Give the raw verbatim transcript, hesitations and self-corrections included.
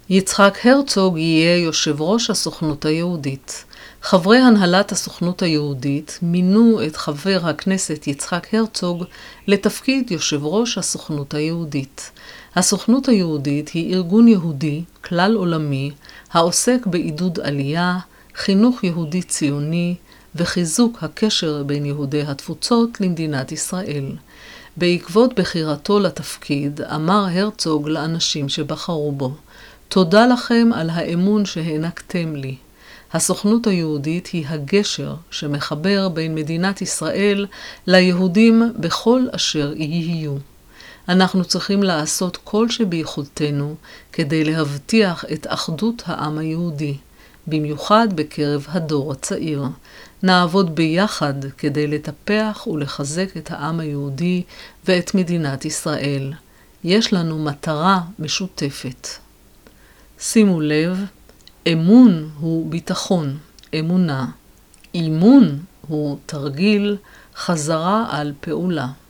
יצחק הרצוג יהיה יושב ראש הסוכנות היהודית. חברי הנהלת הסוכנות היהודית מינו את חבר הכנסת יצחק הרצוג לתפקיד יושב ראש הסוכנות היהודית. הסוכנות היהודית היא ארגון יהודי, כלל עולמי, העוסק בעידוד עלייה, חינוך יהודי ציוני וחיזוק הקשר בין יהודי התפוצות למדינת ישראל. בעקבות בחירתו לתפקיד אמר הרצוג לאנשים שבחרו בו, תודה לכם על האמון שהענקתם לי. הסוכנות היהודית היא הגשר שמחבר בין מדינת ישראל ליהודים בכל אשר יהיו. אנחנו צריכים לעשות כל שביכולתנו כדי להבטיח את אחדות העם היהודי, במיוחד בקרב הדור הצעיר. נעבוד ביחד כדי לטפח ולחזק את העם היהודי ואת מדינת ישראל. יש לנו מטרה משותפת. שימו לב, אמון הוא ביטחון, אמונה. אימון הוא תרגיל, חזרה על פעולה.